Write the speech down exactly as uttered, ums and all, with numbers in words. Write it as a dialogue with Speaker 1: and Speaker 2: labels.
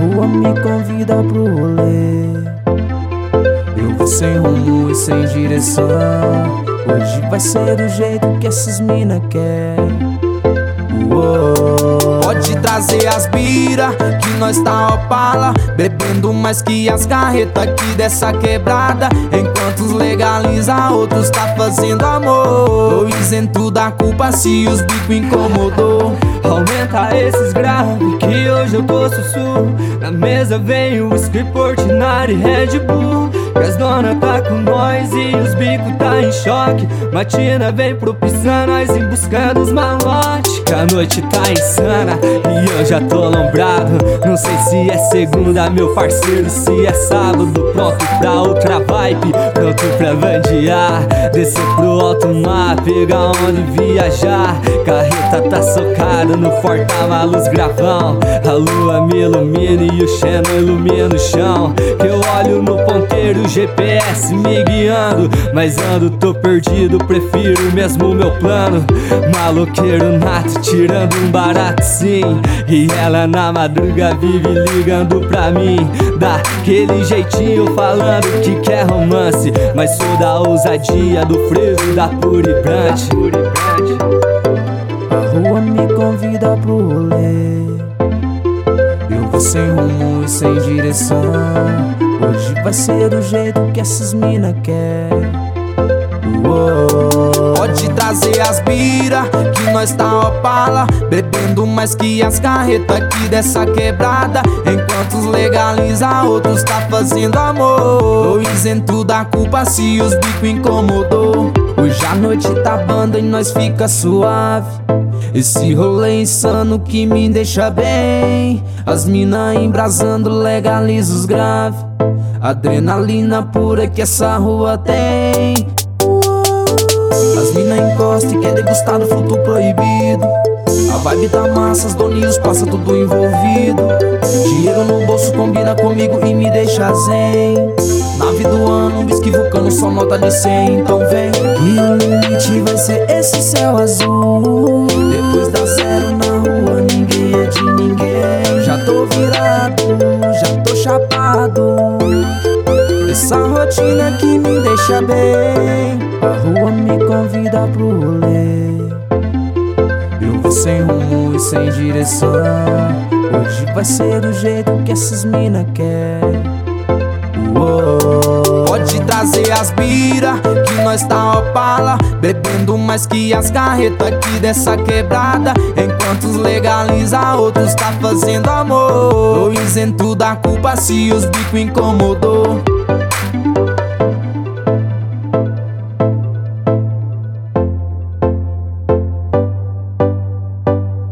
Speaker 1: rua me convida pro rolê. Eu vou sem rumo e sem direção. Hoje vai ser do jeito que essas mina querem. Uou.
Speaker 2: Pode trazer as bira, que nós tá opala, bebendo mais que as carretas aqui dessa quebrada. Enquanto uns legaliza, outros tá fazendo amor. Tô isento da culpa se os bico incomodou.
Speaker 3: Aumenta esses graves que hoje eu tô sussurro. Na mesa vem o whisky, Portinari, Red Bull. E as dona tá com nós e os bico tá em choque. Matina vem propiciando nós em busca dos malotes. Que a noite tá insana e eu já tô lombrado. Não sei se é segunda, meu parceiro, se é sábado. Pronto pra outra vibe, pronto pra vandear. Descer pro alto mar, pegar onde viajar. Carreta tá socada no porta luz gravão. A lua me ilumina e o Xeno ilumina o chão. Que eu olho no ponteiro, o G P S me guiando. Mas ando, tô perdido, prefiro mesmo o meu plano. Maloqueiro nato, tirando um barato sim. E ela na madruga vive ligando pra mim. Daquele jeitinho falando que quer romance. Mas sou da ousadia, do frevo, da puribrante.
Speaker 1: A rua me convida pro rolê. Eu vou sem rumo e sem direção. Hoje vai ser do jeito que essas mina querem. Uou.
Speaker 2: Pode trazer as bira, que nós tá opala, bebendo mais que as carretas aqui dessa quebrada. Enquanto os legaliza, outros tá fazendo amor. Tô isento da culpa se os bico incomodou. Hoje a noite tá banda e nós fica suave. Esse rolê insano que me deixa bem. As mina embrasando, legaliza os grave. Adrenalina pura que essa rua tem. As mina encosta e quer degustar do fruto proibido. A vibe da massa, as doninhos passa tudo envolvido. Dinheiro no bolso combina comigo e me deixa zen. Nave do ano, um whisky vulcano, só nota de cem, então vem. E o limite vai ser esse céu azul. Depois da zero na rua, ninguém é de ninguém. Já tô virado, já tô chapado. Essa rotina que me deixa bem. A rua me convida pro rolê. Eu vou sem rumo e sem direção. Hoje vai ser do jeito que essas mina querem. Uou. Pode trazer as bira, que nós tá opala, bebendo mais que as carretas aqui dessa quebrada. Enquanto os legaliza, outros tá fazendo amor. Tô isento da culpa se os bico incomodou.